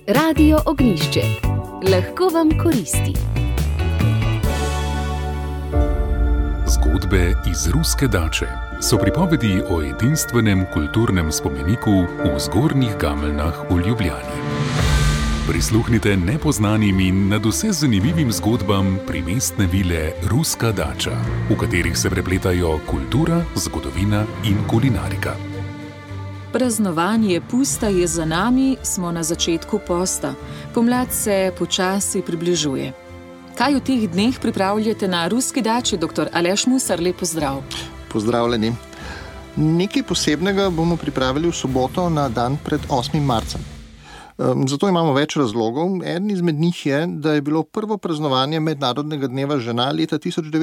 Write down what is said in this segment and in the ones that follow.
Radio Ognjišče. Lahko vam koristi. Zgodbe iz ruske dače so pripovedi o edinstvenem kulturnem spomeniku v Zgornjih Gameljnah v Ljubljani. Prisluhnite nepoznanim in nadvse zanimivim zgodbam primestne vile Ruska dača, v katerih se prepletajo kultura, zgodovina in kulinarika. Praznovanje pusta je za nami, smo na začetku posta. Pomlad se počasi približuje. Kaj v teh dneh pripravljate na Ruski dači, dr. Aleš Musar? Lep pozdrav. Pozdravljeni. Nekaj posebnega bomo pripravili v soboto na dan pred 8. marcem. Zato imamo več razlogov. Eden izmed njih je, da je bilo prvo praznovanje Mednarodnega dneva žena leta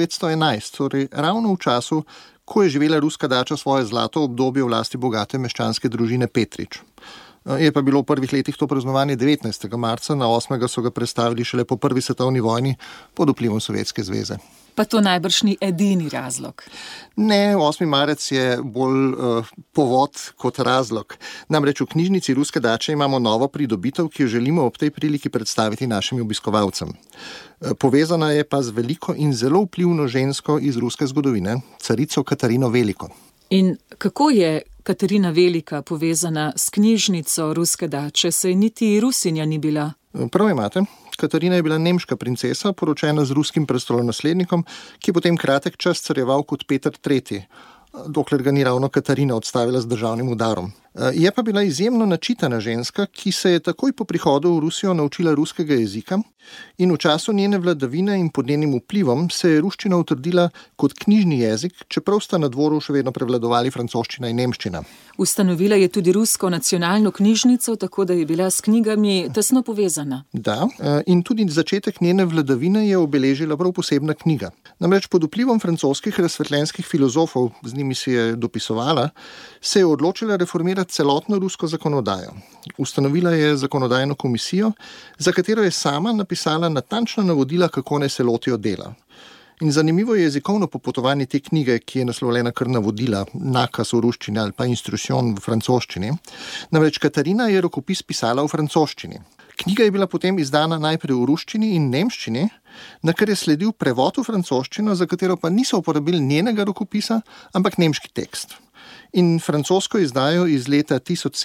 1911, torej ravno v času, ko je živela Ruska dača svoje zlato obdobje v lasti bogate meščanske družine Petrič. Je pa bilo v prvih letih to praznovanje 19. marca, na 8. so ga prestavili šele po prvi svetovni vojni pod vplivom Sovjetske zveze. Pa to najbrž ni edini razlog. Ne, 8. marec je bolj povod kot razlog. Namreč v knjižnici Ruske dače imamo novo pridobitev, ki jo želimo ob tej priliki predstaviti našim obiskovalcem. Povezana je pa z veliko in zelo vplivno žensko iz ruske zgodovine, carico Katarino Veliko. In kako je Katarina Velika povezana s knjižnico Ruske dače, saj niti Rusinja ni bila? Prav imate. Katarina je bila nemška princesa, poročena z ruskim prestolonaslednikom, ki je potem kratek čas carjeval kot Peter III., dokler ga ni ravno Katarina odstavila z državnim udarom. Je pa bila izjemno načitana ženska, ki se je takoj po prihodu v Rusijo naučila ruskega jezika in v času njene vladavine in pod njenim vplivom se je ruščina utrdila kot knjižni jezik, čeprav sta na dvoru še vedno prevladovali francoščina in nemščina. Ustanovila je tudi Rusko nacionalno knjižnico, tako da je bila s knjigami tesno povezana. Da, in tudi začetek njene vladavine je obeležila prav posebna knjiga. Namreč pod vplivom francoskih razsvetljenskih filozofov, z njimi si je dopisovala, se je odločila reformirati celotno rusko zakonodajo. Ustanovila je zakonodajno komisijo, za katero je sama napisala natančna navodila, kako naj se lotijo dela. In zanimivo je jezikovno popotovanje te knjige, ki je naslovljena kar navodila, nakaz v ruščini ali pa instruction v francoščini. Namreč Katarina je rokopis pisala v francoščini. Knjiga je bila potem izdana najprej v ruščini in nemščini, na kar je sledil prevod v francoščino, za katero pa niso uporabili njenega rokopisa, ampak nemški tekst. In francosko izdajo iz leta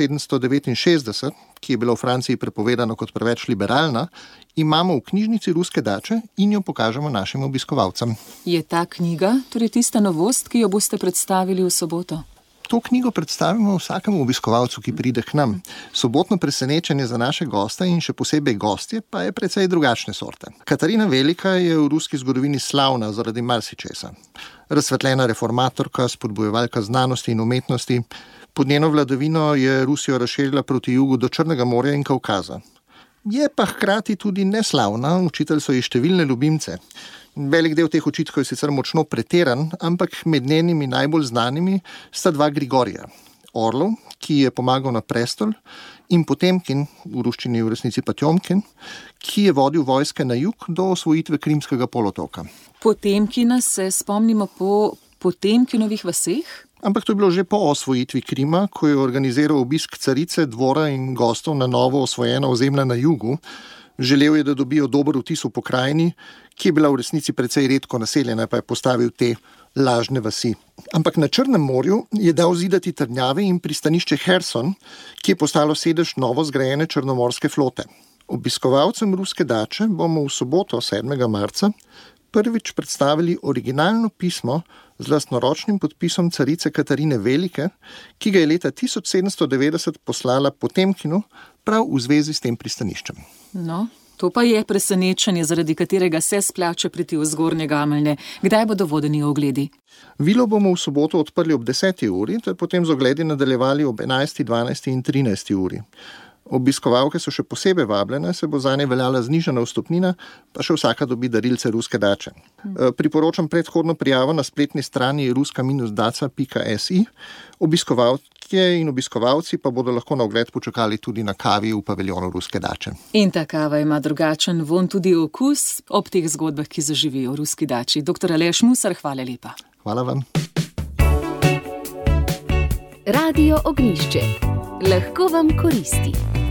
1769, ki je bila v Franciji prepovedana kot preveč liberalna, imamo v knjižnici Ruske dače in jo pokažemo našim obiskovalcem. Je ta knjiga torej tista novost, ki jo boste predstavili v soboto? To knjigo predstavimo vsakemu obiskovalcu, ki pride k nam. Sobotno presenečenje za naše goste in še posebej gostje pa je precej drugačne sorte. Katarina Velika je v ruski zgodovini slavna zaradi marsičesa. Razsvetljena reformatorka, spodbujevalka znanosti in umetnosti. Pod njeno vladavino je Rusijo razširila proti jugu do Črnega morja in Kavkaza. Je pa hkrati tudi neslavna, učitelj so ji številne ljubimce. Velik del teh očitkov je sicer močno pretiran, ampak med njenimi najbolj znanimi sta dva Grigorija. Orlov, ki je pomagal na prestol, in Potemkin, v ruščini v resnici Potjomkin, ki je vodil vojske na jug do osvojitve Krimskega polotoka. Potemkina se spomnimo po Potemkinovih vaseh? Ampak to je bilo že po osvojitvi Krima, ko je organiziral obisk carice, dvora in gostov na novo osvojena ozemlja na jugu. Želel je, da dobijo dober vtis v pokrajini, ki je bila v resnici precej redko naseljena, pa je postavil te lažne vasi. Ampak na Črnem morju je dal zidati trdnjave in pristanišče Herson, ki je postalo sedež novo zgrajene črnomorske flote. Obiskovalcem Ruske dače bomo v soboto 7. marca prvič predstavili originalno pismo z lastnoročnim podpisom carice Katarine Velike, ki ga je leta 1790 poslala Potemkinu prav v zvezi s tem pristaniščem. No, to pa je presenečenje, zaradi katerega se splača priti v Zgornje Gameljne. Kdaj bodo vodeni ogledi? Vilo bomo v soboto odprli ob 10. uri, ter potem z ogledi nadaljevali ob 11., 12. in 13. uri. Obiskovalke so še posebej vabljene, se bo zanje veljala znižana vstopnina, pa še vsaka dobi darilce Ruske dače. Priporočam predhodno prijavo na spletni strani ruska-daca.si. Obiskovalke in obiskovalci pa bodo lahko na ogled počakali tudi na kavi v paviljonu Ruske dače. In ta kava ima drugačen vonj, tudi okus ob teh zgodbah, ki zaživijo v Ruski dači. Dr. Aleš Musar, hvala lepa. Hvala vam. Radio Ognjišče. Lahko vam koristi.